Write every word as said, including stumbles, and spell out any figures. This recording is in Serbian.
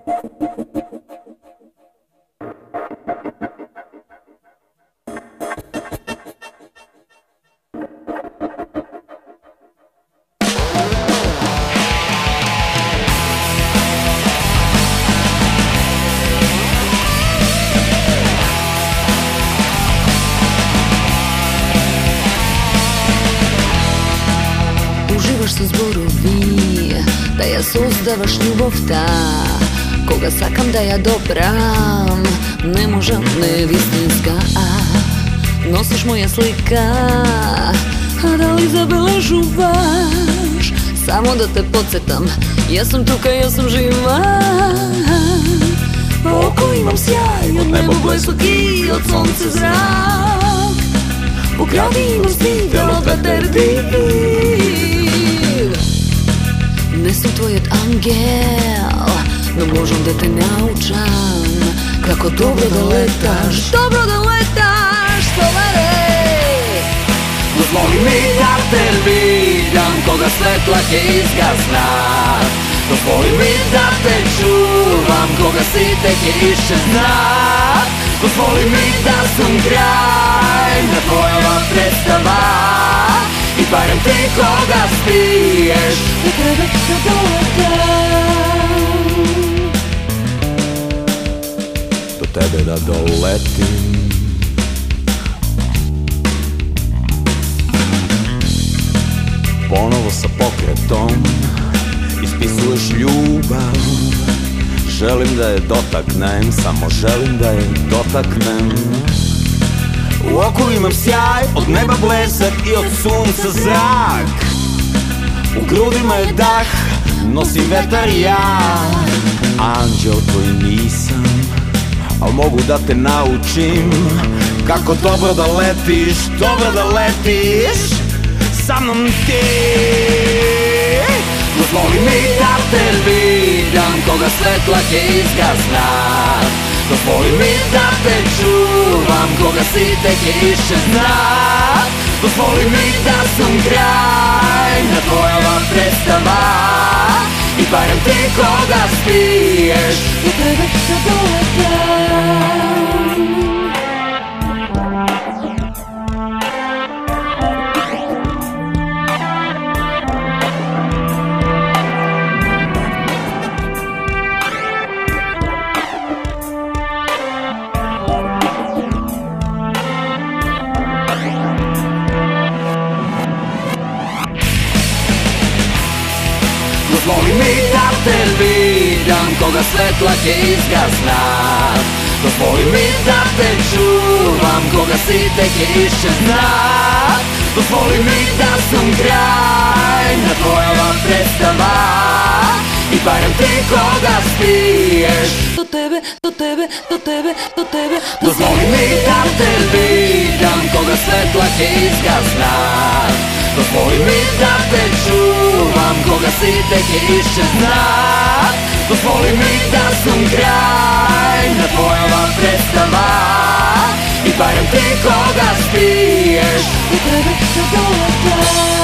Su zborovi da ja sozdavaš ljubav ta koga sakam da ja dobram ne možem nevistinska nosiš moja slika a da li zabeležuvaš samo da te podsjetam ja sam tuka, ja sam živa oko imam sjaj od nebo bleskoki od sonce zrak u gradi imam stiv od veter div ne sam tvoj od angel, no možem da te naučam kako dobro da letaš, dobro da letaš, Solare. Dozvoli mi da te vidim, koga svetla će izgasna. Dozvoli mi da te čuvam, koga si tek je iščezna. Dozvoli mi da sam kraj na tvojova predstava i barem ti koga spiješ da tebe da doletam, do tebe da doletim. Ponovo sa pokretom ispisuješ ljubav, želim da je dotaknem, samo želim da je dotaknem. U oku imam sjaj, od neba blesak i od sunca zrak. U grudima je dah, nosim vetar ja. Anđeo tvoj nisam, al mogu da te naučim kako dobro da letiš, dobro da letiš sa mnom ti. Dozvoli mi da te vidim, koga svetla će izgasna. Dozvoli mi da te čuvam, koga si tek je iščezna. Dozvoli mi da sam kraj na tvojova predstava i barem ti koga spiješ do tebe da doletam. Dozvoli mi da te vidim, koga svetla će izgasna. Dozvoli mi da te čuvam, koga si tek je iščezna. Dozvoli mi da sam kraj na tvojova predstava i barem ti koga spiješ do tebe, do tebe, do tebe, do tebe. Dozvoli mi da te vidim, koga svetla će izgasna. Dozvoli mi da te čuvam, koga si tek je iščezna. Dozvoli mi da sam kraj na tvojova predstava i barem ti koga spiješ do tebe da doletam.